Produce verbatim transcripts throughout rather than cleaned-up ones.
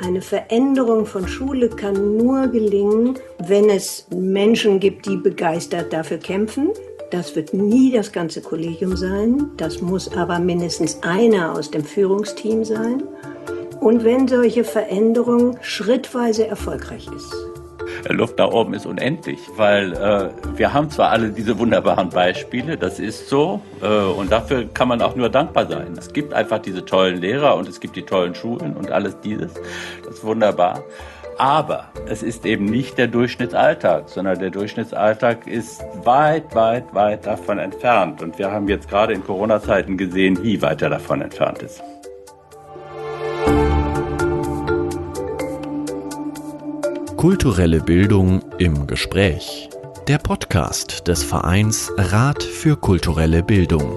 Eine Veränderung von Schule kann nur gelingen, wenn es Menschen gibt, die begeistert dafür kämpfen. Das wird nie das ganze Kollegium sein. Das muss aber mindestens einer aus dem Führungsteam sein. Und wenn solche Veränderung schrittweise erfolgreich ist. Luft da oben ist unendlich, weil äh, wir haben zwar alle diese wunderbaren Beispiele, das ist so, äh, und dafür kann man auch nur dankbar sein. Es gibt einfach diese tollen Lehrer und es gibt die tollen Schulen und alles dieses, das ist wunderbar. Aber es ist eben nicht der Durchschnittsalltag, sondern der Durchschnittsalltag ist weit, weit, weit davon entfernt. Und wir haben jetzt gerade in Corona-Zeiten gesehen, wie weit er davon entfernt ist. Kulturelle Bildung im Gespräch. Der Podcast des Vereins Rat für kulturelle Bildung.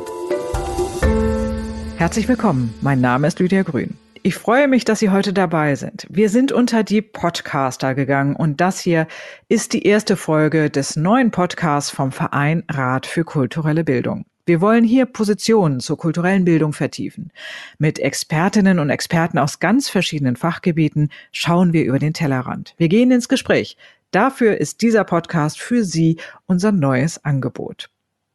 Herzlich willkommen, mein Name ist Lydia Grün. Ich freue mich, dass Sie heute dabei sind. Wir sind unter die Podcaster gegangen und das hier ist die erste Folge des neuen Podcasts vom Verein Rat für kulturelle Bildung. Wir wollen hier Positionen zur kulturellen Bildung vertiefen. Mit Expertinnen und Experten aus ganz verschiedenen Fachgebieten schauen wir über den Tellerrand. Wir gehen ins Gespräch. Dafür ist dieser Podcast für Sie unser neues Angebot.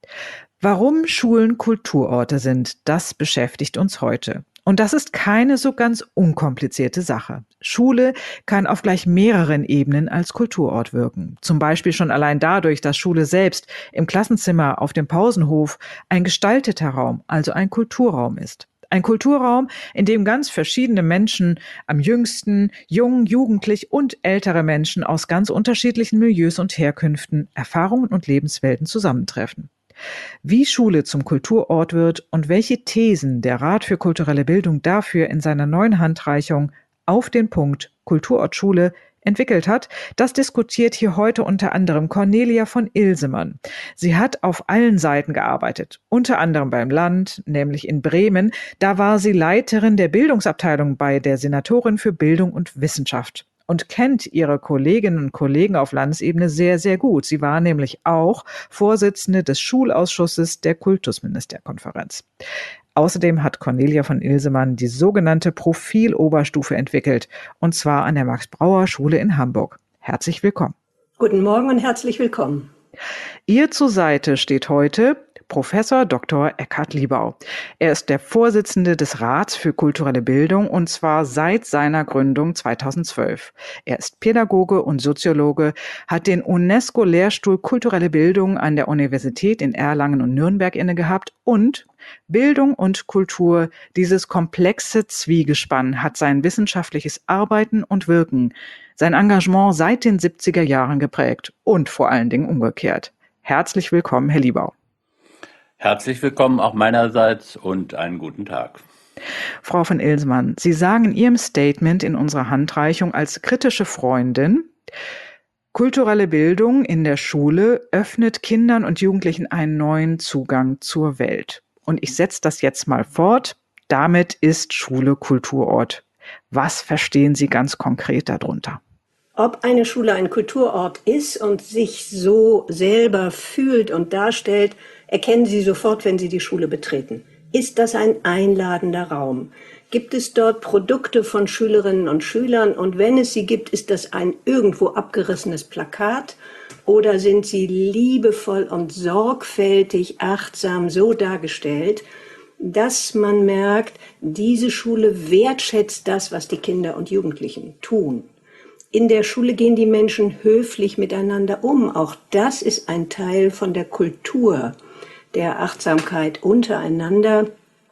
Warum Schulen Kulturorte sind, das beschäftigt uns heute. Und das ist keine so ganz unkomplizierte Sache. Schule kann auf gleich mehreren Ebenen als Kulturort wirken. Zum Beispiel schon allein dadurch, dass Schule selbst im Klassenzimmer, auf dem Pausenhof ein gestalteter Raum, also ein Kulturraum ist. Ein Kulturraum, in dem ganz verschiedene Menschen, am jüngsten, jung, jugendlich und ältere Menschen aus ganz unterschiedlichen Milieus und Herkünften, Erfahrungen und Lebenswelten zusammentreffen. Wie Schule zum Kulturort wird und welche Thesen der Rat für kulturelle Bildung dafür in seiner neuen Handreichung Auf den Punkt Kulturort Schule entwickelt hat, das diskutiert hier heute unter anderem Cornelia von Ilsemann. Sie hat auf allen Seiten gearbeitet, unter anderem beim Land, nämlich in Bremen. Da war sie Leiterin der Bildungsabteilung bei der Senatorin für Bildung und Wissenschaft und kennt ihre Kolleginnen und Kollegen auf Landesebene sehr, sehr gut. Sie war nämlich auch Vorsitzende des Schulausschusses der Kultusministerkonferenz. Außerdem hat Cornelia von Ilsemann die sogenannte Profiloberstufe entwickelt, und zwar an der Max-Brauer-Schule in Hamburg. Herzlich willkommen. Guten Morgen und herzlich willkommen. Ihr zur Seite steht heute Professor Doktor Eckhard Liebau. Er ist der Vorsitzende des Rats für kulturelle Bildung und zwar seit seiner Gründung zweitausendzwölf. Er ist Pädagoge und Soziologe, hat den UNESCO-Lehrstuhl Kulturelle Bildung an der Universität in Erlangen und Nürnberg inne gehabt und Bildung und Kultur, dieses komplexe Zwiegespann, hat sein wissenschaftliches Arbeiten und Wirken, sein Engagement seit den siebziger Jahren geprägt und vor allen Dingen umgekehrt. Herzlich willkommen, Herr Liebau. Herzlich willkommen auch meinerseits und einen guten Tag. Frau von Ilsemann, Sie sagen in Ihrem Statement in unserer Handreichung als kritische Freundin, kulturelle Bildung in der Schule öffnet Kindern und Jugendlichen einen neuen Zugang zur Welt. Und ich setze das jetzt mal fort. Damit ist Schule Kulturort. Was verstehen Sie ganz konkret darunter? Ob eine Schule ein Kulturort ist und sich so selber fühlt und darstellt, erkennen Sie sofort, wenn Sie die Schule betreten. Ist das ein einladender Raum? Gibt es dort Produkte von Schülerinnen und Schülern? Und wenn es sie gibt, ist das ein irgendwo abgerissenes Plakat? Oder sind sie liebevoll und sorgfältig, achtsam so dargestellt, dass man merkt, diese Schule wertschätzt das, was die Kinder und Jugendlichen tun? In der Schule gehen die Menschen höflich miteinander um. Auch das ist ein Teil von der Kultur der Achtsamkeit untereinander.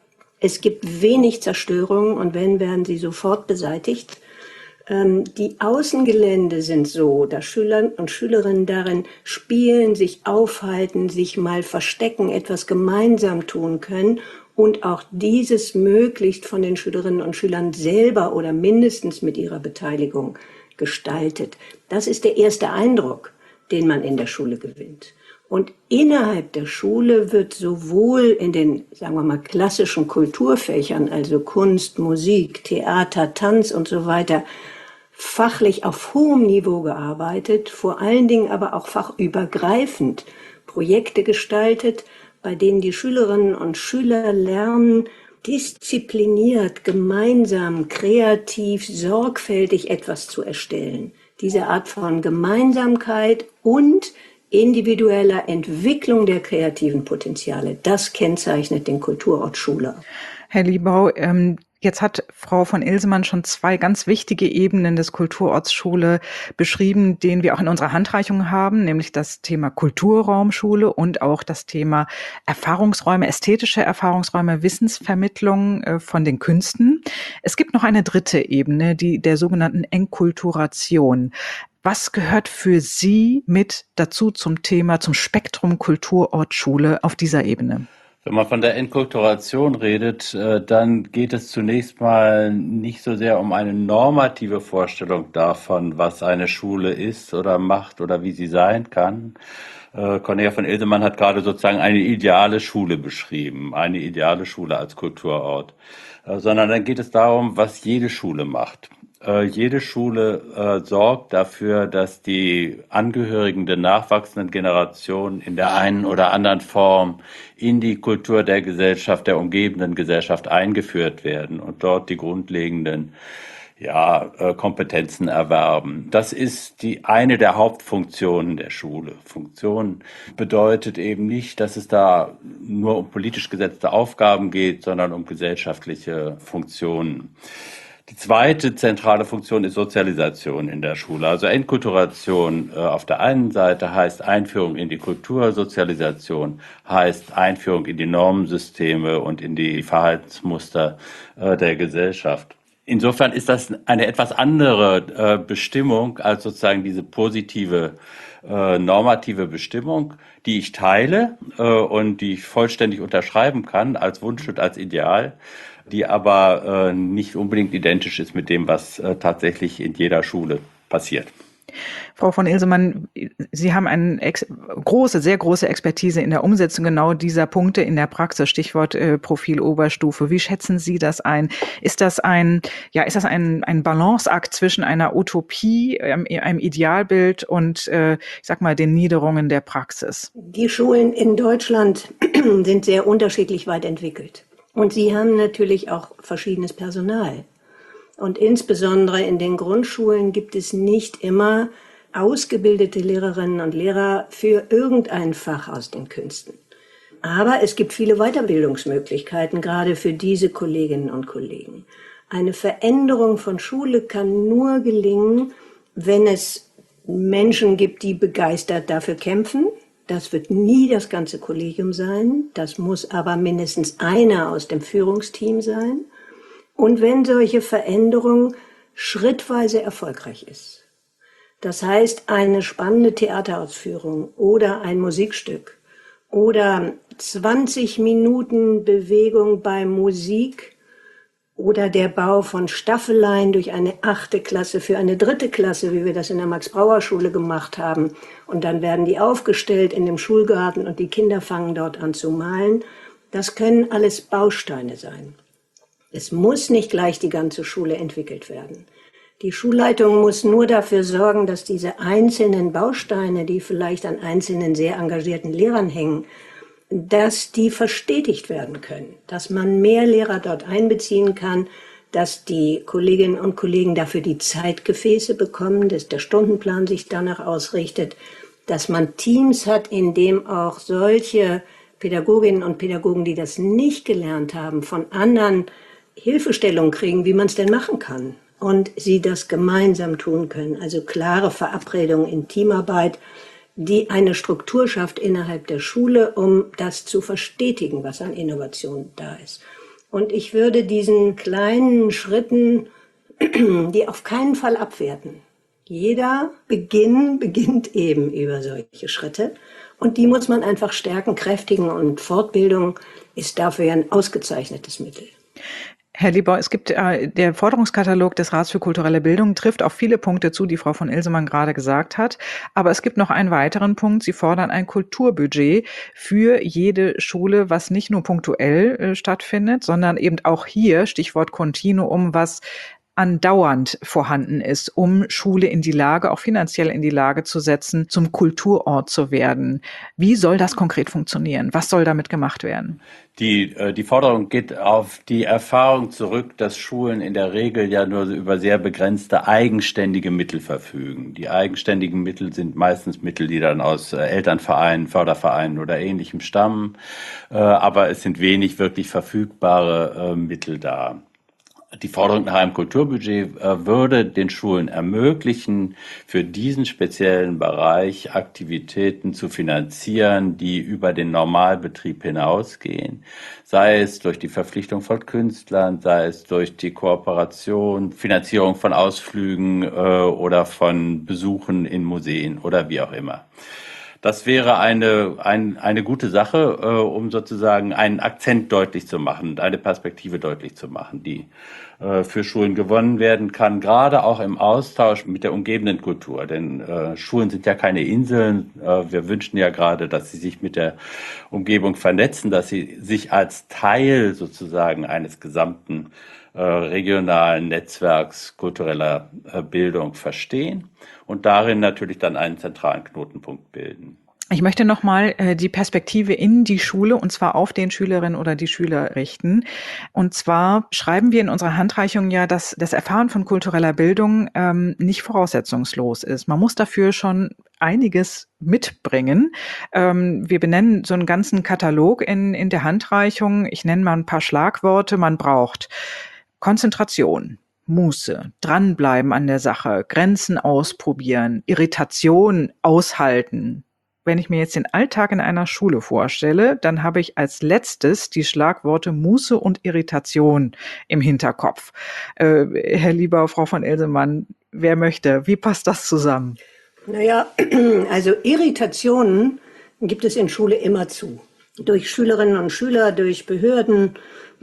Es gibt wenig Zerstörung und wenn, werden sie sofort beseitigt. Ähm, die Außengelände sind so, dass Schüler und Schülerinnen darin spielen, sich aufhalten, sich mal verstecken, etwas gemeinsam tun können und auch dieses möglichst von den Schülerinnen und Schülern selber oder mindestens mit ihrer Beteiligung gestaltet. Das ist der erste Eindruck, den man in der Schule gewinnt. Und innerhalb der Schule wird sowohl in den, sagen wir mal, klassischen Kulturfächern, also Kunst, Musik, Theater, Tanz und so weiter, fachlich auf hohem Niveau gearbeitet, vor allen Dingen aber auch fachübergreifend Projekte gestaltet, bei denen die Schülerinnen und Schüler lernen, diszipliniert, gemeinsam, kreativ, sorgfältig etwas zu erstellen. Diese Art von Gemeinsamkeit und individueller Entwicklung der kreativen Potenziale, das kennzeichnet den Kulturort Schule. Herr Liebau, ähm, jetzt hat Frau von Ilsemann schon zwei ganz wichtige Ebenen des Kulturorts Schule beschrieben, den wir auch in unserer Handreichung haben, nämlich das Thema Kulturraumschule und auch das Thema Erfahrungsräume, ästhetische Erfahrungsräume, Wissensvermittlung äh, von den Künsten. Es gibt noch eine dritte Ebene, die der sogenannten Enkulturation. Was gehört für Sie mit dazu zum Thema, zum Spektrum Kulturort Schule auf dieser Ebene? Wenn man von der Enkulturation redet, dann geht es zunächst mal nicht so sehr um eine normative Vorstellung davon, was eine Schule ist oder macht oder wie sie sein kann. Cornelia von Ilsemann hat gerade sozusagen eine ideale Schule beschrieben, eine ideale Schule als Kulturort, sondern dann geht es darum, was jede Schule macht. Äh, jede Schule äh, sorgt dafür, dass die Angehörigen der nachwachsenden Generation in der einen oder anderen Form in die Kultur der Gesellschaft, der umgebenden Gesellschaft eingeführt werden und dort die grundlegenden ja, äh, Kompetenzen erwerben. Das ist die eine der Hauptfunktionen der Schule. Funktion bedeutet eben nicht, dass es da nur um politisch gesetzte Aufgaben geht, sondern um gesellschaftliche Funktionen. Die zweite zentrale Funktion ist Sozialisation in der Schule. Also Enkulturation äh, auf der einen Seite heißt Einführung in die Kultur, Sozialisation heißt Einführung in die Normensysteme und in die Verhaltensmuster äh, der Gesellschaft. Insofern ist das eine etwas andere äh, Bestimmung als sozusagen diese positive äh, normative Bestimmung, die ich teile äh, und die ich vollständig unterschreiben kann als Wunsch und als Ideal, die aber äh, nicht unbedingt identisch ist mit dem, was äh, tatsächlich in jeder Schule passiert. Frau von Ilsemann, Sie haben eine ex- große, sehr große Expertise in der Umsetzung genau dieser Punkte in der Praxis, Stichwort äh, Profil Oberstufe. Wie schätzen Sie das ein? Ist das ein, ja, ist das ein, ein Balanceakt zwischen einer Utopie, einem, einem Idealbild und, äh, ich sag mal, den Niederungen der Praxis? Die Schulen in Deutschland sind sehr unterschiedlich weit entwickelt. Und sie haben natürlich auch verschiedenes Personal. Und insbesondere in den Grundschulen gibt es nicht immer ausgebildete Lehrerinnen und Lehrer für irgendein Fach aus den Künsten. Aber es gibt viele Weiterbildungsmöglichkeiten, gerade für diese Kolleginnen und Kollegen. Eine Veränderung von Schule kann nur gelingen, wenn es Menschen gibt, die begeistert dafür kämpfen. Das wird nie das ganze Kollegium sein. Das muss aber mindestens einer aus dem Führungsteam sein. Und wenn solche Veränderung schrittweise erfolgreich ist. Das heißt, eine spannende Theaterausführung oder ein Musikstück oder zwanzig Minuten Bewegung bei Musik oder der Bau von Staffeleien durch eine achte Klasse für eine dritte Klasse, wie wir das in der Max-Brauer-Schule gemacht haben. Und dann werden die aufgestellt in dem Schulgarten und die Kinder fangen dort an zu malen. Das können alles Bausteine sein. Es muss nicht gleich die ganze Schule entwickelt werden. Die Schulleitung muss nur dafür sorgen, dass diese einzelnen Bausteine, die vielleicht an einzelnen sehr engagierten Lehrern hängen, dass die verstetigt werden können, dass man mehr Lehrer dort einbeziehen kann, dass die Kolleginnen und Kollegen dafür die Zeitgefäße bekommen, dass der Stundenplan sich danach ausrichtet, dass man Teams hat, in dem auch solche Pädagoginnen und Pädagogen, die das nicht gelernt haben, von anderen Hilfestellung kriegen, wie man es denn machen kann und sie das gemeinsam tun können. Also klare Verabredungen in Teamarbeit, die eine Struktur schafft innerhalb der Schule, um das zu verstetigen, was an Innovation da ist. Und ich würde diesen kleinen Schritten, die auf keinen Fall abwerten. Jeder Beginn beginnt eben über solche Schritte und die muss man einfach stärken, kräftigen und Fortbildung ist dafür ja ein ausgezeichnetes Mittel. Herr Liebau, es gibt äh, der Forderungskatalog des Rats für kulturelle Bildung trifft auf viele Punkte zu, die Frau von Ilsemann gerade gesagt hat. Aber es gibt noch einen weiteren Punkt. Sie fordern ein Kulturbudget für jede Schule, was nicht nur punktuell äh, stattfindet, sondern eben auch hier, Stichwort Kontinuum, was andauernd vorhanden ist, um Schule in die Lage, auch finanziell in die Lage zu setzen, zum Kulturort zu werden. Wie soll das konkret funktionieren? Was soll damit gemacht werden? Die, äh, die Forderung geht auf die Erfahrung zurück, dass Schulen in der Regel ja nur über sehr begrenzte eigenständige Mittel verfügen. Die eigenständigen Mittel sind meistens Mittel, die dann aus äh, Elternvereinen, Fördervereinen oder Ähnlichem stammen, äh, aber es sind wenig wirklich verfügbare äh, Mittel da. Die Forderung nach einem Kulturbudget äh, würde den Schulen ermöglichen, für diesen speziellen Bereich Aktivitäten zu finanzieren, die über den Normalbetrieb hinausgehen. Sei es durch die Verpflichtung von Künstlern, sei es durch die Kooperation, Finanzierung von Ausflügen äh, oder von Besuchen in Museen oder wie auch immer. Das wäre eine, ein, eine gute Sache, äh, um sozusagen einen Akzent deutlich zu machen, eine Perspektive deutlich zu machen, die äh, für Schulen gewonnen werden kann, gerade auch im Austausch mit der umgebenden Kultur. Denn äh, Schulen sind ja keine Inseln. Äh, wir wünschen ja gerade, dass sie sich mit der Umgebung vernetzen, dass sie sich als Teil sozusagen eines gesamten äh, regionalen Netzwerks kultureller äh, Bildung verstehen und darin natürlich dann einen zentralen Knotenpunkt bilden. Ich möchte nochmal äh, die Perspektive in die Schule und zwar auf den Schülerinnen oder die Schüler richten. Und zwar schreiben wir in unserer Handreichung ja, dass das Erfahren von kultureller Bildung ähm, nicht voraussetzungslos ist. Man muss dafür schon einiges mitbringen. Ähm, wir benennen so einen ganzen Katalog in, in der Handreichung. Ich nenne mal ein paar Schlagworte. Man braucht Konzentration, Muße, dranbleiben an der Sache, Grenzen ausprobieren, Irritation aushalten. Wenn ich mir jetzt den Alltag in einer Schule vorstelle, dann habe ich als letztes die Schlagworte Muße und Irritation im Hinterkopf. Äh, Herr Lieber, Frau von Elsemann, wer möchte? Wie passt das zusammen? Naja, also Irritationen gibt es in Schule immer zu. Durch Schülerinnen und Schüler, durch Behörden,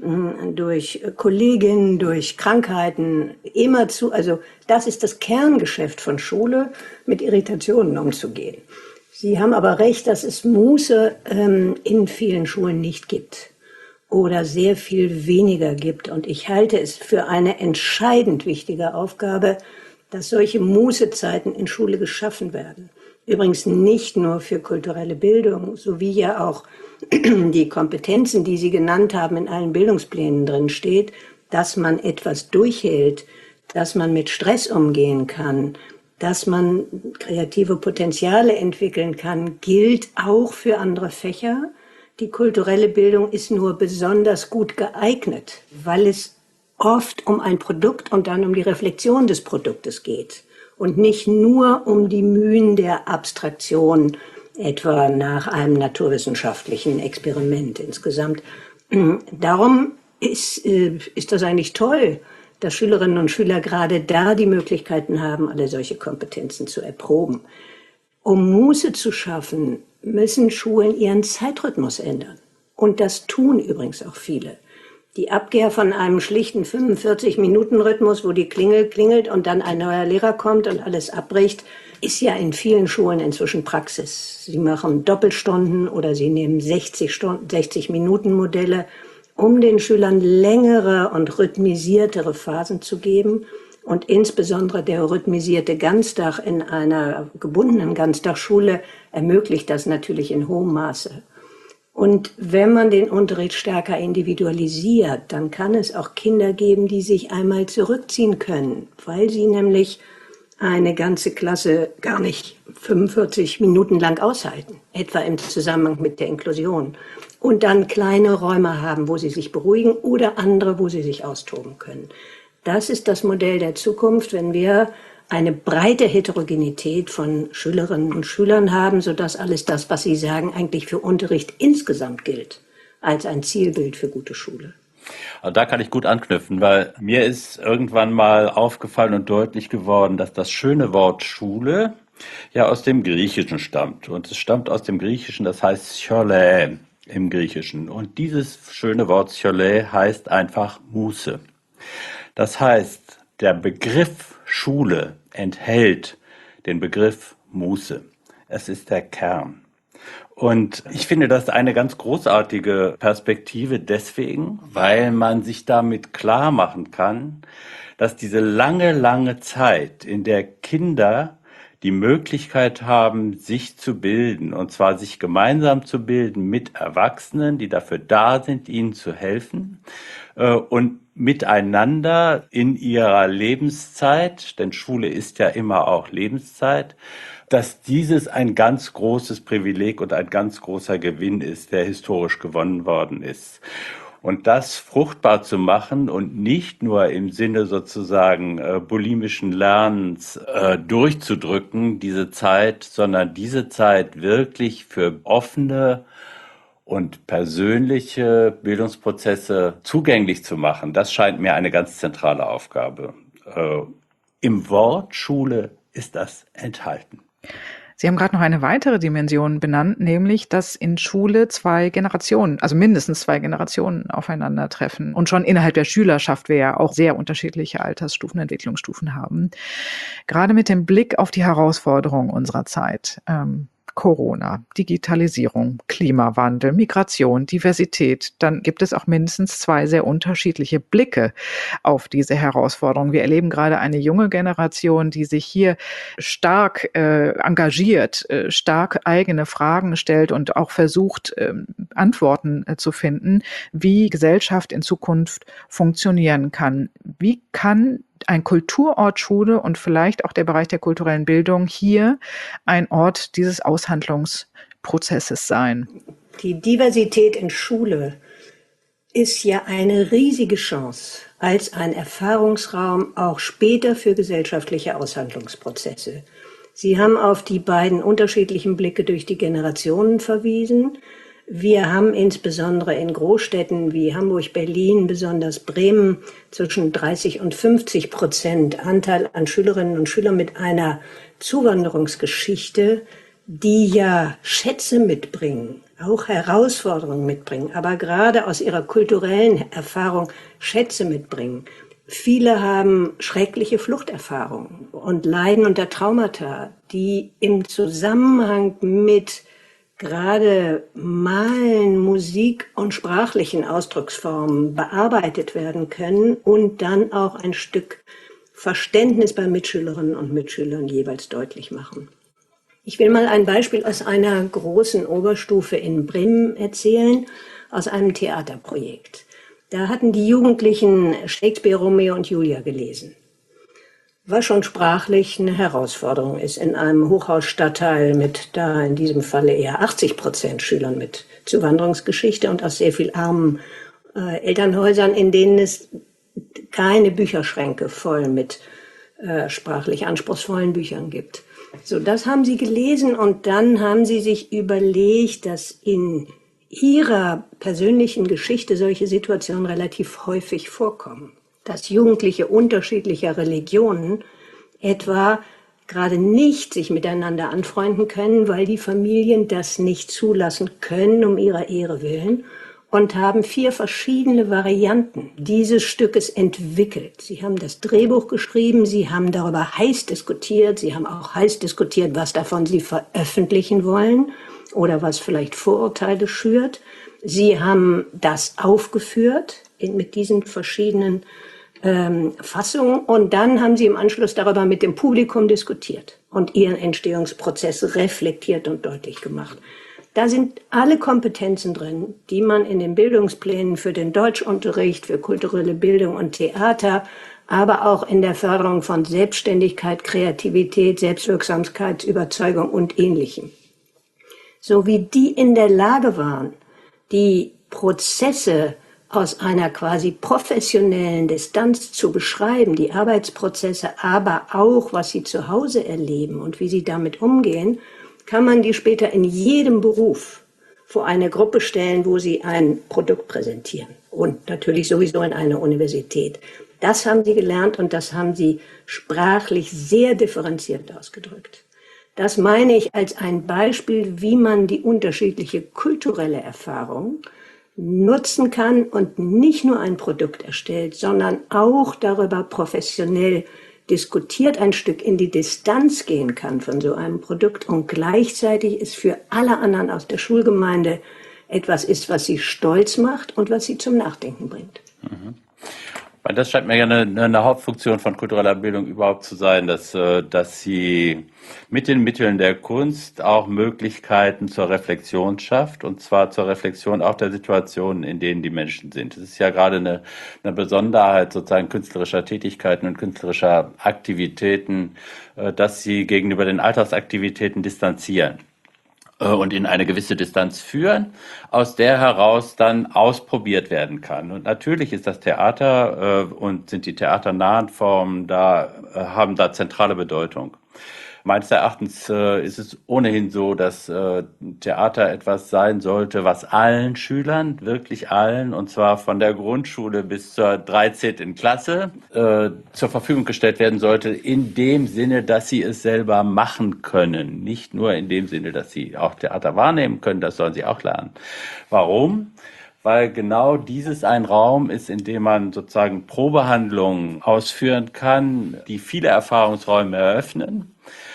durch Kolleginnen, durch Krankheiten, immer zu. Also das ist das Kerngeschäft von Schule, mit Irritationen umzugehen. Sie haben aber recht, dass es Muße ähm, in vielen Schulen nicht gibt oder sehr viel weniger gibt. Und ich halte es für eine entscheidend wichtige Aufgabe, dass solche Mußezeiten in Schule geschaffen werden. Übrigens nicht nur für kulturelle Bildung, sowie ja auch die Kompetenzen, die Sie genannt haben, in allen Bildungsplänen drin steht, dass man etwas durchhält, dass man mit Stress umgehen kann, dass man kreative Potenziale entwickeln kann, gilt auch für andere Fächer. Die kulturelle Bildung ist nur besonders gut geeignet, weil es oft um ein Produkt und dann um die Reflexion des Produktes geht und nicht nur um die Mühen der Abstraktion, etwa nach einem naturwissenschaftlichen Experiment insgesamt. Darum ist, ist das eigentlich toll, dass Schülerinnen und Schüler gerade da die Möglichkeiten haben, alle solche Kompetenzen zu erproben. Um Muße zu schaffen, müssen Schulen ihren Zeitrhythmus ändern. Und das tun übrigens auch viele. Die Abkehr von einem schlichten fünfundvierzig-Minuten-Rhythmus, wo die Klingel klingelt und dann ein neuer Lehrer kommt und alles abbricht, ist ja in vielen Schulen inzwischen Praxis. Sie machen Doppelstunden oder sie nehmen sechzig-Minuten-Modelle, um den Schülern längere und rhythmisiertere Phasen zu geben. Und insbesondere der rhythmisierte Ganztag in einer gebundenen Ganztagsschule ermöglicht das natürlich in hohem Maße. Und wenn man den Unterricht stärker individualisiert, dann kann es auch Kinder geben, die sich einmal zurückziehen können, weil sie nämlich eine ganze Klasse gar nicht fünfundvierzig Minuten lang aushalten, etwa im Zusammenhang mit der Inklusion. Und dann kleine Räume haben, wo sie sich beruhigen oder andere, wo sie sich austoben können. Das ist das Modell der Zukunft, wenn wir eine breite Heterogenität von Schülerinnen und Schülern haben, sodass alles das, was Sie sagen, eigentlich für Unterricht insgesamt gilt, als ein Zielbild für gute Schule. Also da kann ich gut anknüpfen, weil mir ist irgendwann mal aufgefallen und deutlich geworden, dass das schöne Wort Schule ja aus dem Griechischen stammt. Und es stammt aus dem Griechischen, das heißt Schole im Griechischen. Und dieses schöne Wort Schole heißt einfach Muße. Das heißt, der Begriff Schule enthält den Begriff Muße. Es ist der Kern. Und ich finde das eine ganz großartige Perspektive deswegen, weil man sich damit klar machen kann, dass diese lange, lange Zeit, in der Kinder die Möglichkeit haben, sich zu bilden, und zwar sich gemeinsam zu bilden mit Erwachsenen, die dafür da sind, ihnen zu helfen, äh, und miteinander in ihrer Lebenszeit, denn Schule ist ja immer auch Lebenszeit, dass dieses ein ganz großes Privileg und ein ganz großer Gewinn ist, der historisch gewonnen worden ist. Und das fruchtbar zu machen und nicht nur im Sinne sozusagen äh, bulimischen Lernens äh, durchzudrücken, diese Zeit, sondern diese Zeit wirklich für offene und persönliche Bildungsprozesse zugänglich zu machen, das scheint mir eine ganz zentrale Aufgabe. Äh, Im Wort Schule ist das enthalten. Sie haben gerade noch eine weitere Dimension benannt, nämlich, dass in Schule zwei Generationen, also mindestens zwei Generationen aufeinandertreffen. Und schon innerhalb der Schülerschaft wir ja auch sehr unterschiedliche Altersstufen, Entwicklungsstufen haben. Gerade mit dem Blick auf die Herausforderungen unserer Zeit, ähm, Corona, Digitalisierung, Klimawandel, Migration, Diversität, dann gibt es auch mindestens zwei sehr unterschiedliche Blicke auf diese Herausforderungen. Wir erleben gerade eine junge Generation, die sich hier stark äh, engagiert, äh, stark eigene Fragen stellt und auch versucht, äh, Antworten äh, zu finden, wie Gesellschaft in Zukunft funktionieren kann. Wie kann ein Kulturort Schule und vielleicht auch der Bereich der kulturellen Bildung hier ein Ort dieses Aushandlungsprozesses sein? Die Diversität in Schule ist ja eine riesige Chance als ein Erfahrungsraum auch später für gesellschaftliche Aushandlungsprozesse. Sie haben auf die beiden unterschiedlichen Blicke durch die Generationen verwiesen. Wir haben insbesondere in Großstädten wie Hamburg, Berlin, besonders Bremen zwischen dreißig und fünfzig Prozent Anteil an Schülerinnen und Schülern mit einer Zuwanderungsgeschichte, die ja Schätze mitbringen, auch Herausforderungen mitbringen, aber gerade aus ihrer kulturellen Erfahrung Schätze mitbringen. Viele haben schreckliche Fluchterfahrungen und leiden unter Traumata, die im Zusammenhang mit gerade Malen, Musik und sprachlichen Ausdrucksformen bearbeitet werden können und dann auch ein Stück Verständnis bei Mitschülerinnen und Mitschülern jeweils deutlich machen. Ich will mal ein Beispiel aus einer großen Oberstufe in Bremen erzählen, aus einem Theaterprojekt. Da hatten die Jugendlichen Shakespeare, Romeo und Julia gelesen. Was schon sprachlich eine Herausforderung ist in einem Hochhausstadtteil mit da in diesem Falle eher achtzig Prozent Schülern mit Zuwanderungsgeschichte und aus sehr viel armen äh, Elternhäusern, in denen es keine Bücherschränke voll mit äh, sprachlich anspruchsvollen Büchern gibt. So, das haben sie gelesen und dann haben sie sich überlegt, dass in ihrer persönlichen Geschichte solche Situationen relativ häufig vorkommen. Dass Jugendliche unterschiedlicher Religionen etwa gerade nicht sich miteinander anfreunden können, weil die Familien das nicht zulassen können, um ihrer Ehre willen, und haben vier verschiedene Varianten dieses Stückes entwickelt. Sie haben das Drehbuch geschrieben, sie haben darüber heiß diskutiert, sie haben auch heiß diskutiert, was davon sie veröffentlichen wollen oder was vielleicht Vorurteile schürt. Sie haben das aufgeführt in, mit diesen verschiedenen ähm, Fassungen und dann haben sie im Anschluss darüber mit dem Publikum diskutiert und ihren Entstehungsprozess reflektiert und deutlich gemacht. Da sind alle Kompetenzen drin, die man in den Bildungsplänen für den Deutschunterricht, für kulturelle Bildung und Theater, aber auch in der Förderung von Selbstständigkeit, Kreativität, Selbstwirksamkeit, Überzeugung und Ähnlichem. So wie die in der Lage waren, die Prozesse aus einer quasi professionellen Distanz zu beschreiben, die Arbeitsprozesse, aber auch, was sie zu Hause erleben und wie sie damit umgehen, kann man die später in jedem Beruf vor eine Gruppe stellen, wo sie ein Produkt präsentieren. Und natürlich sowieso in einer Universität. Das haben sie gelernt und das haben sie sprachlich sehr differenziert ausgedrückt. Das meine ich als ein Beispiel, wie man die unterschiedliche kulturelle Erfahrung nutzen kann und nicht nur ein Produkt erstellt, sondern auch darüber professionell diskutiert ein Stück in die Distanz gehen kann von so einem Produkt und gleichzeitig es für alle anderen aus der Schulgemeinde etwas ist, was sie stolz macht und was sie zum Nachdenken bringt. Mhm. Das scheint mir ja eine, eine Hauptfunktion von kultureller Bildung überhaupt zu sein, dass, dass sie mit den Mitteln der Kunst auch Möglichkeiten zur Reflexion schafft, und zwar zur Reflexion auch der Situationen, in denen die Menschen sind. Es ist ja gerade eine, eine Besonderheit sozusagen künstlerischer Tätigkeiten und künstlerischer Aktivitäten, dass sie gegenüber den Alltagsaktivitäten distanzieren und in eine gewisse Distanz führen, aus der heraus dann ausprobiert werden kann. Und natürlich ist das Theater äh, und sind die theaternahen Formen da, äh, haben da zentrale Bedeutung. Meines Erachtens äh, ist es ohnehin so, dass äh, Theater etwas sein sollte, was allen Schülern, wirklich allen, und zwar von der Grundschule bis zur dreizehnten Klasse, äh, zur Verfügung gestellt werden sollte, in dem Sinne, dass sie es selber machen können. Nicht nur in dem Sinne, dass sie auch Theater wahrnehmen können, das sollen sie auch lernen. Warum? Weil genau dieses ein Raum ist, in dem man sozusagen Probehandlungen ausführen kann, die viele Erfahrungsräume eröffnen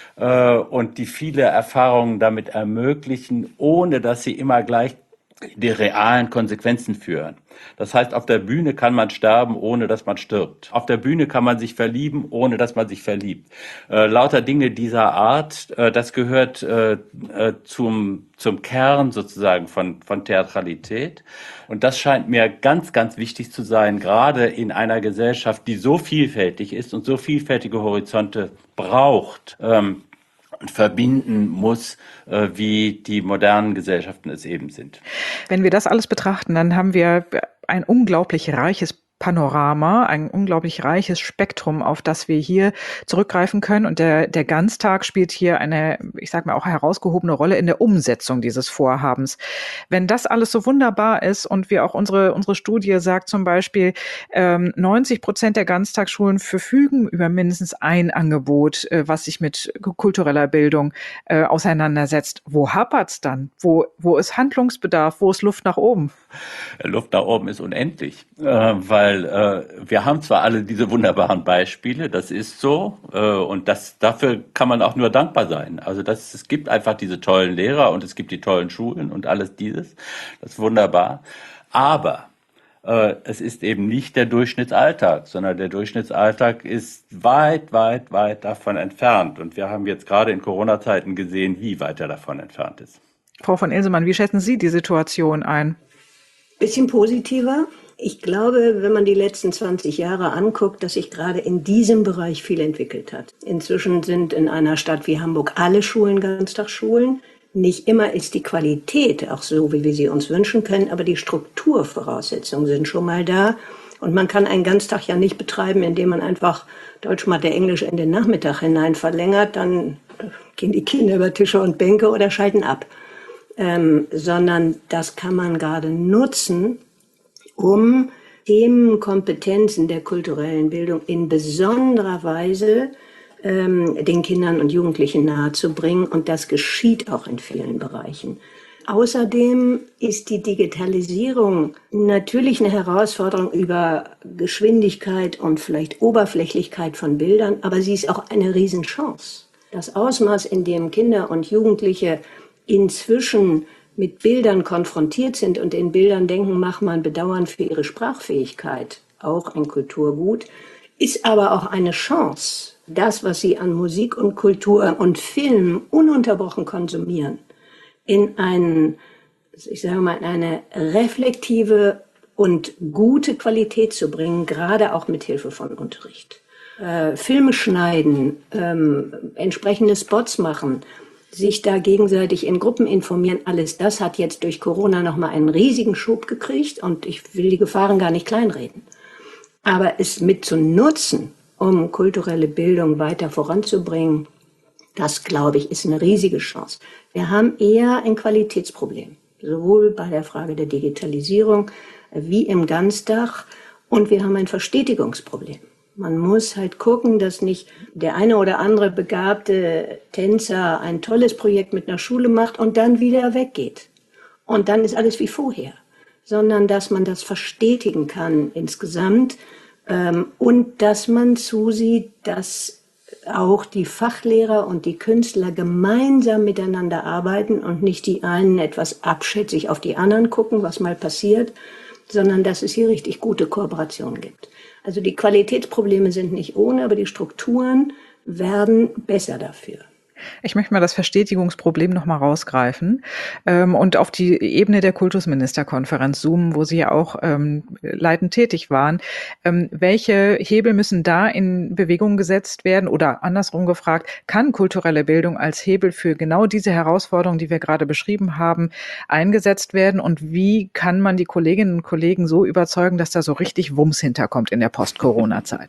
und die viele Erfahrungen damit ermöglichen, ohne dass sie immer gleich die realen Konsequenzen führen. Das heißt, auf der Bühne kann man sterben, ohne dass man stirbt. Auf der Bühne kann man sich verlieben, ohne dass man sich verliebt. Äh, lauter Dinge dieser Art, äh, das gehört äh, äh, zum, zum Kern sozusagen von, von Theatralität. Und das scheint mir ganz, ganz wichtig zu sein, gerade in einer Gesellschaft, die so vielfältig ist und so vielfältige Horizonte braucht, ähm, und verbinden muss, äh, wie die modernen Gesellschaften es eben sind. Wenn wir das alles betrachten, dann haben wir ein unglaublich reiches Panorama, ein unglaublich reiches Spektrum, auf das wir hier zurückgreifen können. Und der, der Ganztag spielt hier eine, ich sag mal, auch herausgehobene Rolle in der Umsetzung dieses Vorhabens. Wenn das alles so wunderbar ist und wir auch unsere, unsere Studie sagt zum Beispiel, ähm, neunzig Prozent der Ganztagsschulen verfügen über mindestens ein Angebot, äh, was sich mit kultureller Bildung äh, auseinandersetzt. Wo hapert's dann? Wo, wo ist Handlungsbedarf? Wo ist Luft nach oben? Luft nach oben ist unendlich, äh, weil äh, wir haben zwar alle diese wunderbaren Beispiele, das ist so, äh, und das, dafür kann man auch nur dankbar sein. Also das, es gibt einfach diese tollen Lehrer und es gibt die tollen Schulen und alles dieses, das ist wunderbar. Aber äh, es ist eben nicht der Durchschnittsalltag, sondern der Durchschnittsalltag ist weit, weit, weit davon entfernt. Und wir haben jetzt gerade in Corona-Zeiten gesehen, wie weit er davon entfernt ist. Frau von Ilsemann, wie schätzen Sie die Situation ein? Bisschen positiver. Ich glaube, wenn man die letzten zwanzig Jahre anguckt, dass sich gerade in diesem Bereich viel entwickelt hat. Inzwischen sind in einer Stadt wie Hamburg alle Schulen Ganztagsschulen. Nicht immer ist die Qualität auch so, wie wir sie uns wünschen können, aber die Strukturvoraussetzungen sind schon mal da. Und man kann einen Ganztag ja nicht betreiben, indem man einfach Deutsch, Mathe, Englisch in den Nachmittag hinein verlängert. Dann gehen die Kinder über Tische und Bänke oder schalten ab. Ähm, sondern das kann man gerade nutzen, um Themenkompetenzen der kulturellen Bildung in besonderer Weise ähm, den Kindern und Jugendlichen nahezubringen. Und das geschieht auch in vielen Bereichen. Außerdem ist die Digitalisierung natürlich eine Herausforderung über Geschwindigkeit und vielleicht Oberflächlichkeit von Bildern, aber sie ist auch eine Riesenchance. Das Ausmaß, in dem Kinder und Jugendliche inzwischen mit Bildern konfrontiert sind und in Bildern denken, mach man Bedauern für ihre Sprachfähigkeit, auch ein Kulturgut, ist aber auch eine Chance, das, was sie an Musik und Kultur und Film ununterbrochen konsumieren, in einen, ich sage mal, in eine reflektive und gute Qualität zu bringen, gerade auch mit Hilfe von Unterricht. Äh, Filme schneiden, ähm, entsprechende Spots machen, sich da gegenseitig in Gruppen informieren, alles das hat jetzt durch Corona nochmal einen riesigen Schub gekriegt und ich will die Gefahren gar nicht kleinreden. Aber es mit zu nutzen, um kulturelle Bildung weiter voranzubringen, das, glaube ich, ist eine riesige Chance. Wir haben eher ein Qualitätsproblem, sowohl bei der Frage der Digitalisierung wie im Ganztag, und wir haben ein Verstetigungsproblem. Man muss halt gucken, dass nicht der eine oder andere begabte Tänzer ein tolles Projekt mit einer Schule macht und dann wieder weggeht. Und dann ist alles wie vorher. Sondern dass man das verstetigen kann insgesamt Ähm, und dass man zusieht, dass auch die Fachlehrer und die Künstler gemeinsam miteinander arbeiten und nicht die einen etwas abschätzig auf die anderen gucken, was mal passiert, sondern dass es hier richtig gute Kooperation gibt. Also die Qualitätsprobleme sind nicht ohne, aber die Strukturen werden besser dafür. Ich möchte mal das Verstetigungsproblem noch mal rausgreifen ähm, und auf die Ebene der Kultusministerkonferenz zoomen, wo Sie ja auch ähm, leitend tätig waren. Ähm, welche Hebel müssen da in Bewegung gesetzt werden? Oder andersrum gefragt, kann kulturelle Bildung als Hebel für genau diese Herausforderungen, die wir gerade beschrieben haben, eingesetzt werden? Und wie kann man die Kolleginnen und Kollegen so überzeugen, dass da so richtig Wumms hinterkommt in der Post-Corona-Zeit?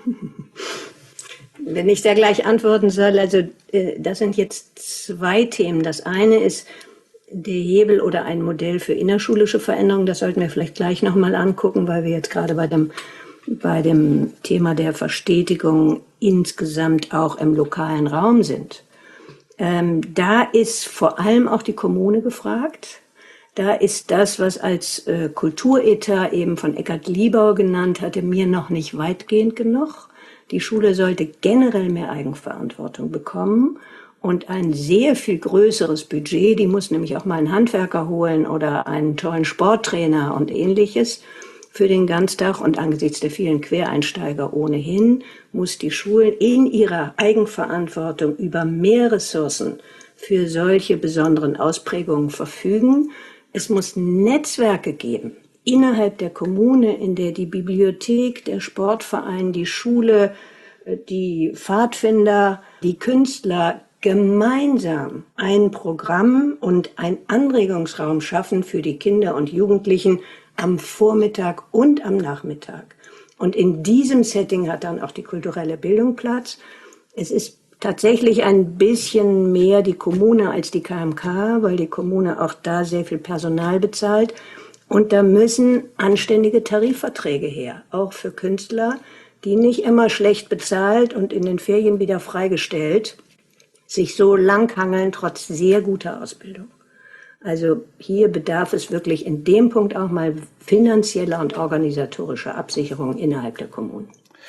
Wenn ich da gleich antworten soll, also äh, das sind jetzt zwei Themen. Das eine ist der Hebel oder ein Modell für innerschulische Veränderung. Das sollten wir vielleicht gleich nochmal angucken, weil wir jetzt gerade bei dem, bei dem Thema der Verstetigung insgesamt auch im lokalen Raum sind. Ähm, da ist vor allem auch die Kommune gefragt. Da ist das, was als äh, Kulturetat eben von Eckhard Liebau genannt hatte, mir noch nicht weitgehend genug. Die Schule sollte generell mehr Eigenverantwortung bekommen und ein sehr viel größeres Budget. Die muss nämlich auch mal einen Handwerker holen oder einen tollen Sporttrainer und Ähnliches für den Ganztag. Und angesichts der vielen Quereinsteiger ohnehin muss die Schule in ihrer Eigenverantwortung über mehr Ressourcen für solche besonderen Ausprägungen verfügen. Es muss Netzwerke geben innerhalb der Kommune, in der die Bibliothek, der Sportverein, die Schule, die Pfadfinder, die Künstler gemeinsam ein Programm und ein Anregungsraum schaffen für die Kinder und Jugendlichen am Vormittag und am Nachmittag. Und in diesem Setting hat dann auch die kulturelle Bildung Platz. Es ist tatsächlich ein bisschen mehr die Kommune als die K M K, weil die Kommune auch da sehr viel Personal bezahlt. Und da müssen anständige Tarifverträge her, auch für Künstler, die nicht immer schlecht bezahlt und in den Ferien wieder freigestellt, sich so langhangeln trotz sehr guter Ausbildung. Also hier bedarf es wirklich in dem Punkt auch mal finanzieller und organisatorischer Absicherung innerhalb der Kommunen.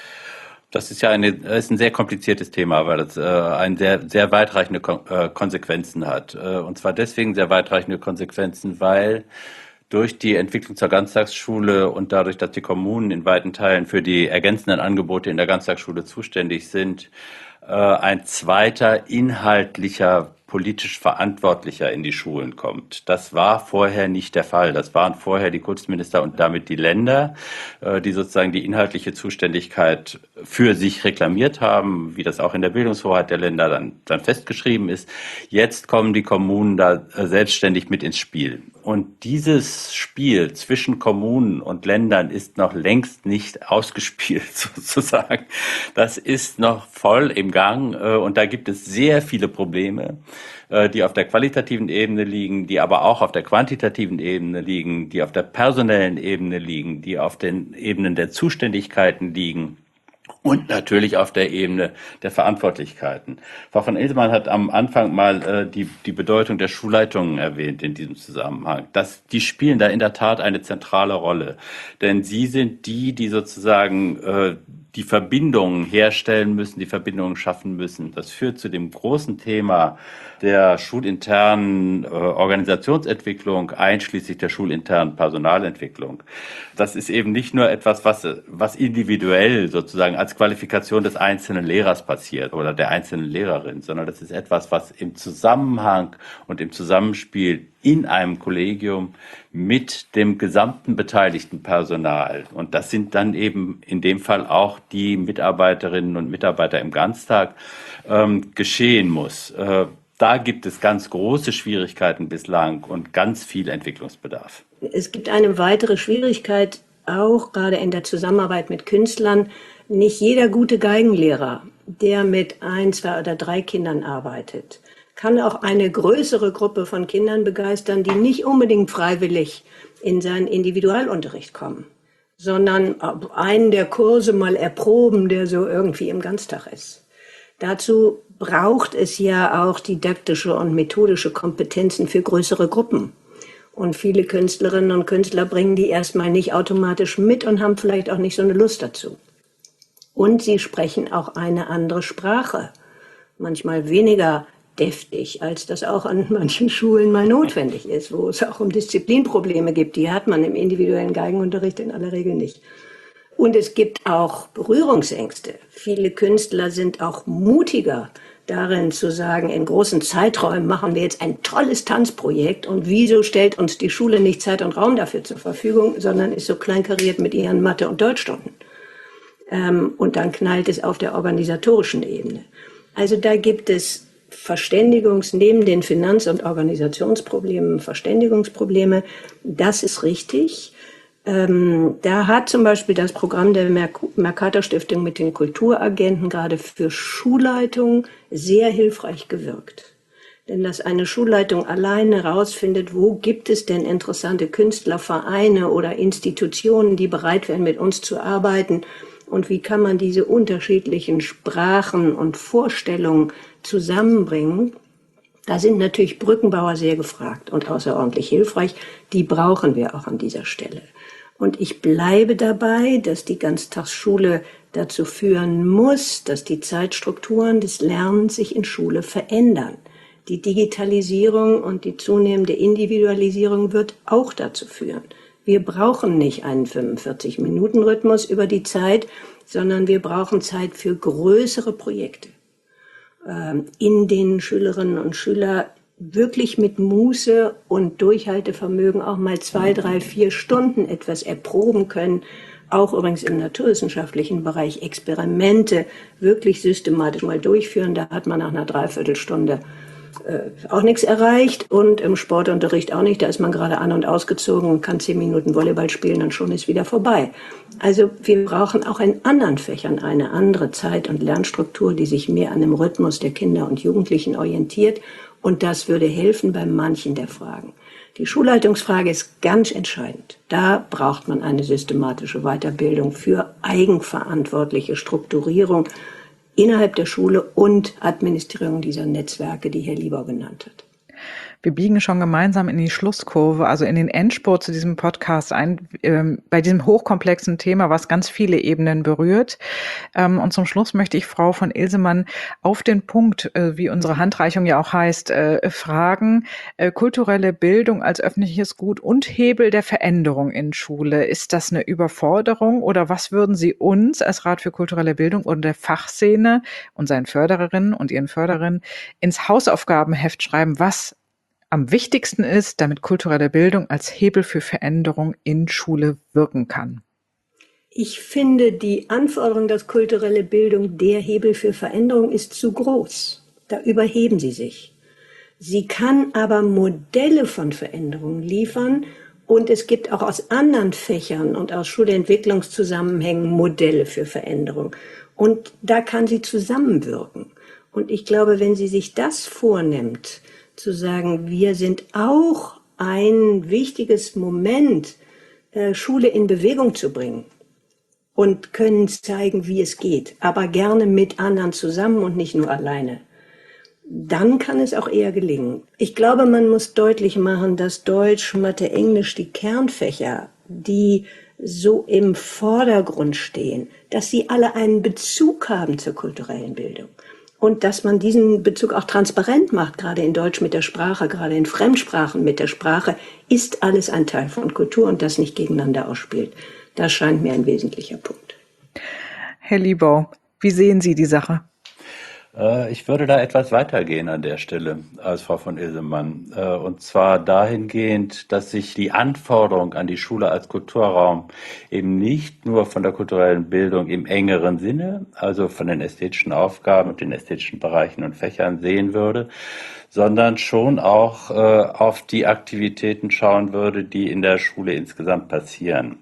Das ist ja eine, ist ein sehr kompliziertes Thema, weil es äh, ein sehr, sehr weitreichende Kon- äh, Konsequenzen hat. Äh, und zwar deswegen sehr weitreichende Konsequenzen, weil durch die Entwicklung zur Ganztagsschule und dadurch, dass die Kommunen in weiten Teilen für die ergänzenden Angebote in der Ganztagsschule zuständig sind, äh, ein zweiter inhaltlicher politisch Verantwortlicher in die Schulen kommt. Das war vorher nicht der Fall. Das waren vorher die Kultusminister und damit die Länder, die sozusagen die inhaltliche Zuständigkeit für sich reklamiert haben, wie das auch in der Bildungshoheit der Länder dann, dann festgeschrieben ist. Jetzt kommen die Kommunen da selbstständig mit ins Spiel. Und dieses Spiel zwischen Kommunen und Ländern ist noch längst nicht ausgespielt, sozusagen. Das ist noch voll im Gang und da gibt es sehr viele Probleme, die auf der qualitativen Ebene liegen, die aber auch auf der quantitativen Ebene liegen, die auf der personellen Ebene liegen, die auf den Ebenen der Zuständigkeiten liegen. Und natürlich auf der Ebene der Verantwortlichkeiten. Frau von Ilsemann hat am Anfang mal äh, die, die Bedeutung der Schulleitungen erwähnt in diesem Zusammenhang. Das, die spielen da in der Tat eine zentrale Rolle. Denn sie sind die, die sozusagen äh, die Verbindungen herstellen müssen, die Verbindungen schaffen müssen. Das führt zu dem großen Thema der schulinternen äh, Organisationsentwicklung, einschließlich der schulinternen Personalentwicklung. Das ist eben nicht nur etwas, was, was individuell sozusagen als Qualifikation des einzelnen Lehrers passiert oder der einzelnen Lehrerin, sondern das ist etwas, was im Zusammenhang und im Zusammenspiel in einem Kollegium mit dem gesamten beteiligten Personal. Und das sind dann eben in dem Fall auch die Mitarbeiterinnen und Mitarbeiter im Ganztag, ähm, geschehen muss. Äh, da gibt es ganz große Schwierigkeiten bislang und ganz viel Entwicklungsbedarf. Es gibt eine weitere Schwierigkeit, auch gerade in der Zusammenarbeit mit Künstlern. Nicht jeder gute Geigenlehrer, der mit ein, zwei oder drei Kindern arbeitet, kann auch eine größere Gruppe von Kindern begeistern, die nicht unbedingt freiwillig in seinen Individualunterricht kommen, sondern einen der Kurse mal erproben, der so irgendwie im Ganztag ist. Dazu braucht es ja auch didaktische und methodische Kompetenzen für größere Gruppen. Und viele Künstlerinnen und Künstler bringen die erstmal nicht automatisch mit und haben vielleicht auch nicht so eine Lust dazu. Und sie sprechen auch eine andere Sprache. Manchmal weniger deftig, als das auch an manchen Schulen mal notwendig ist, wo es auch um Disziplinprobleme gibt. Die hat man im individuellen Geigenunterricht in aller Regel nicht. Und es gibt auch Berührungsängste. Viele Künstler sind auch mutiger darin zu sagen, in großen Zeiträumen machen wir jetzt ein tolles Tanzprojekt und wieso stellt uns die Schule nicht Zeit und Raum dafür zur Verfügung, sondern ist so kleinkariert mit ihren Mathe- und Deutschstunden. Ähm, und dann knallt es auf der organisatorischen Ebene. Also da gibt es Verständigungs-, neben den Finanz- und Organisationsproblemen, Verständigungsprobleme. Das ist richtig. Ähm, da hat zum Beispiel das Programm der Mercator-Stiftung mit den Kulturagenten gerade für Schulleitungen sehr hilfreich gewirkt. Denn dass eine Schulleitung alleine rausfindet, wo gibt es denn interessante Künstlervereine oder Institutionen, die bereit wären, mit uns zu arbeiten, und wie kann man diese unterschiedlichen Sprachen und Vorstellungen zusammenbringen. Da sind natürlich Brückenbauer sehr gefragt und außerordentlich hilfreich. Die brauchen wir auch an dieser Stelle. Und ich bleibe dabei, dass die Ganztagsschule dazu führen muss, dass die Zeitstrukturen des Lernens sich in Schule verändern. Die Digitalisierung und die zunehmende Individualisierung wird auch dazu führen. Wir brauchen nicht einen fünfundvierzig-Minuten-Rhythmus über die Zeit, sondern wir brauchen Zeit für größere Projekte, in denen Schülerinnen und Schüler wirklich mit Muße und Durchhaltevermögen auch mal zwei, drei, vier Stunden etwas erproben können. Auch übrigens im naturwissenschaftlichen Bereich Experimente wirklich systematisch mal durchführen. Da hat man nach einer Dreiviertelstunde äh, auch nichts erreicht und im Sportunterricht auch nicht. Da ist man gerade an- und ausgezogen und kann zehn Minuten Volleyball spielen und schon ist wieder vorbei. Also wir brauchen auch in anderen Fächern eine andere Zeit- und Lernstruktur, die sich mehr an dem Rhythmus der Kinder und Jugendlichen orientiert. Und das würde helfen bei manchen der Fragen. Die Schulleitungsfrage ist ganz entscheidend. Da braucht man eine systematische Weiterbildung für eigenverantwortliche Strukturierung innerhalb der Schule und Administrierung dieser Netzwerke, die Herr Liebau genannt hat. Wir biegen schon gemeinsam in die Schlusskurve, also in den Endspurt zu diesem Podcast ein, ähm, bei diesem hochkomplexen Thema, was ganz viele Ebenen berührt. Ähm, und zum Schluss möchte ich Frau von Ilsemann auf den Punkt, äh, wie unsere Handreichung ja auch heißt, äh, fragen, äh, kulturelle Bildung als öffentliches Gut und Hebel der Veränderung in Schule. Ist das eine Überforderung oder was würden Sie uns als Rat für kulturelle Bildung oder der Fachszene und seinen Fördererinnen und ihren Fördererinnen ins Hausaufgabenheft schreiben, was am wichtigsten ist, damit kulturelle Bildung als Hebel für Veränderung in Schule wirken kann? Ich finde, die Anforderung, dass kulturelle Bildung der Hebel für Veränderung ist, zu groß. Da überheben sie sich. Sie kann aber Modelle von Veränderungen liefern und es gibt auch aus anderen Fächern und aus Schulentwicklungszusammenhängen Modelle für Veränderung. Und da kann sie zusammenwirken. Und ich glaube, wenn sie sich das vornimmt, zu sagen, wir sind auch ein wichtiges Moment, äh, Schule in Bewegung zu bringen und können zeigen, wie es geht, aber gerne mit anderen zusammen und nicht nur alleine. Dann kann es auch eher gelingen. Ich glaube, man muss deutlich machen, dass Deutsch, Mathe, Englisch, die Kernfächer, die so im Vordergrund stehen, dass sie alle einen Bezug haben zur kulturellen Bildung. Und dass man diesen Bezug auch transparent macht, gerade in Deutsch mit der Sprache, gerade in Fremdsprachen mit der Sprache, ist alles ein Teil von Kultur und das nicht gegeneinander ausspielt. Das scheint mir ein wesentlicher Punkt. Herr Liebau, wie sehen Sie die Sache? Ich würde da etwas weitergehen an der Stelle als Frau von Ilsemann. Und zwar dahingehend, dass sich die Anforderung an die Schule als Kulturraum eben nicht nur von der kulturellen Bildung im engeren Sinne, also von den ästhetischen Aufgaben und den ästhetischen Bereichen und Fächern sehen würde, sondern schon auch auf die Aktivitäten schauen würde, die in der Schule insgesamt passieren.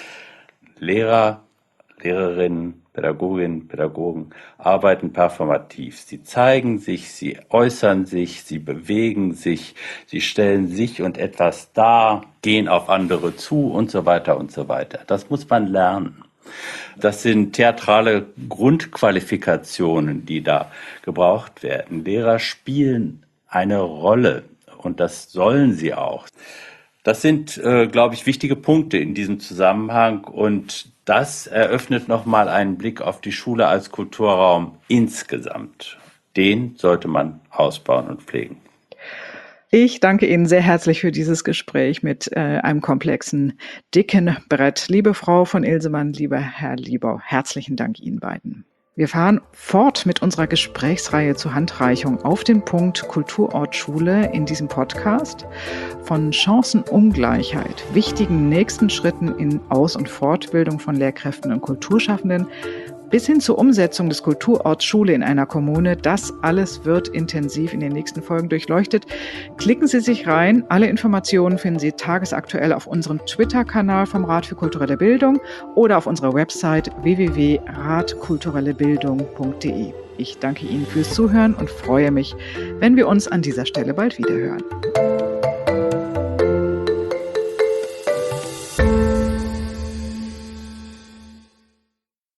Lehrer, Lehrerinnen, Pädagoginnen, Pädagogen arbeiten performativ. Sie zeigen sich, sie äußern sich, sie bewegen sich, sie stellen sich und etwas dar, gehen auf andere zu und so weiter und so weiter. Das muss man lernen. Das sind theatrale Grundqualifikationen, die da gebraucht werden. Lehrer spielen eine Rolle und das sollen sie auch. Das sind, äh, glaube ich, wichtige Punkte in diesem Zusammenhang und das eröffnet nochmal einen Blick auf die Schule als Kulturraum insgesamt. Den sollte man ausbauen und pflegen. Ich danke Ihnen sehr herzlich für dieses Gespräch mit äh, einem komplexen, dicken Brett. Liebe Frau von Ilsemann, lieber Herr Liebau, herzlichen Dank Ihnen beiden. Wir fahren fort mit unserer Gesprächsreihe zur Handreichung auf den Punkt Kulturort Schule in diesem Podcast. Von Chancenungleichheit, wichtigen nächsten Schritten in Aus- und Fortbildung von Lehrkräften und Kulturschaffenden bis hin zur Umsetzung des Kulturorts Schule in einer Kommune. Das alles wird intensiv in den nächsten Folgen durchleuchtet. Klicken Sie sich rein. Alle Informationen finden Sie tagesaktuell auf unserem Twitter-Kanal vom Rat für kulturelle Bildung oder auf unserer Website w w w punkt rat kulturelle bildung punkt d e. Ich danke Ihnen fürs Zuhören und freue mich, wenn wir uns an dieser Stelle bald wiederhören.